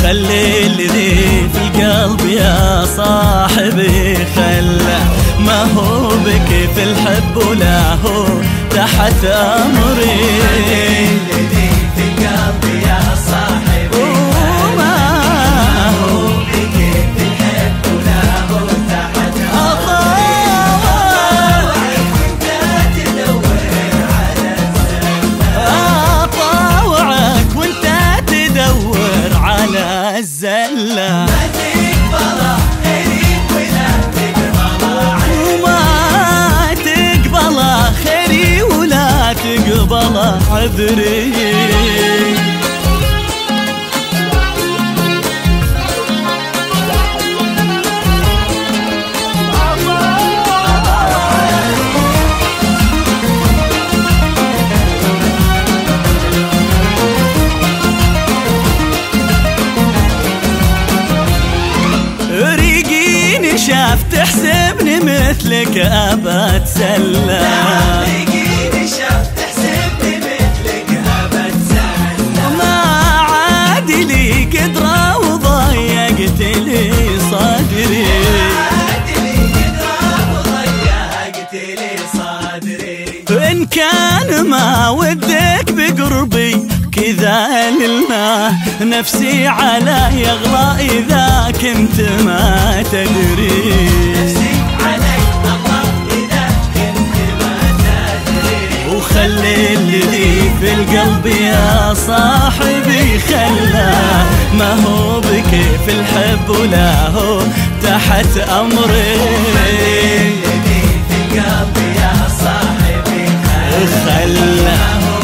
خلي الذي في القلب يا صاحبي خله، ما هو بك في الحب ولا هو تحت أمري. الذي في القلب يا صاحبي ما هو بك في الحب ولا هو تحت أمري. أطاوعك وانت تدور على الزلة، ما تقبله خيري ولا تقبله وما تقبله خيري ولا تقبله عذري. شاف تحسبني مثلك أبى أتسلى، ريقيني شاف تحسبني مثلك أبى أتسلى. ما عاد لي قدرة وضيقت لي صدري، عاد لي قدرة وضيقت لي صدري. إن كان ما ودك بقربي كذا لله، نفسي على يغلى إذا كنت ما تدري. نفسي عليك أغلى إذا كنت ما تدري. وخلي الذي في القلب يا صاحبي خله، ما هو بك في الحب ولا هو تحت أمري. الذي في القلب يا صاحبي خله